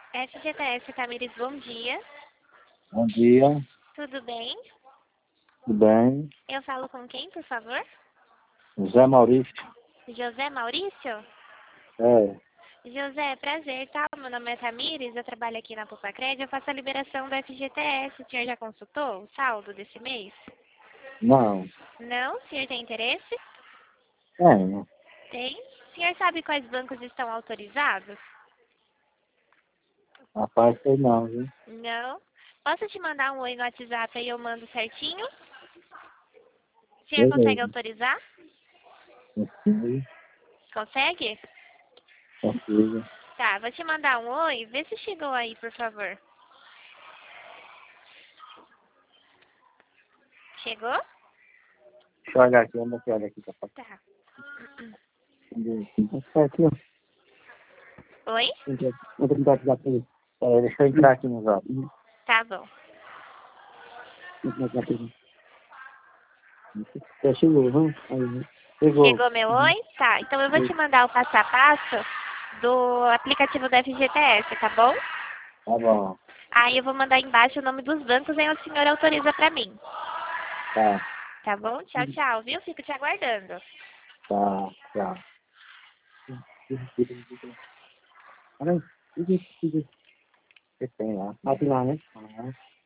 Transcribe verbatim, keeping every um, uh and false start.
F G T S Tamires, bom dia. Bom dia, Tudo bem? tudo bem? Eu falo com quem, por favor? José Maurício. José Maurício? É, José, prazer, tá? Meu nome é Tamires, eu trabalho aqui na Pupacred, eu faço a liberação do F G T S. O senhor já consultou o saldo desse mês? não, Não? O senhor tem interesse? é, Tem. O senhor sabe quais bancos estão autorizados? rapaz, sei não, viu? Não. Posso te mandar um oi no WhatsApp aí eu mando certinho? O senhor consegue Beleza, autorizar? consigo, Consegue? consigo. Tá, vou te mandar um oi. Vê se chegou aí, por favor. Chegou? Deixa eu olhar aqui, onde que olha aqui, tá passando. Tá. Tá aqui, ó. Oi? Vou tentar te dar pra ele. É, deixa eu entrar aqui no zap. Tá bom. Já chegou, vamos? Aí, chegou. Chegou meu Uhum. oi? Tá, então eu vou te mandar o passo a passo do aplicativo da F G T S, tá bom? Tá bom, Aí eu vou mandar embaixo o nome dos bancos e aí o senhor autoriza pra mim. tá, Tá bom? Tchau, tchau, viu? Fico te aguardando. tá, tá. Olha aí, o que que você tem lá? Vai lá, né? Ah,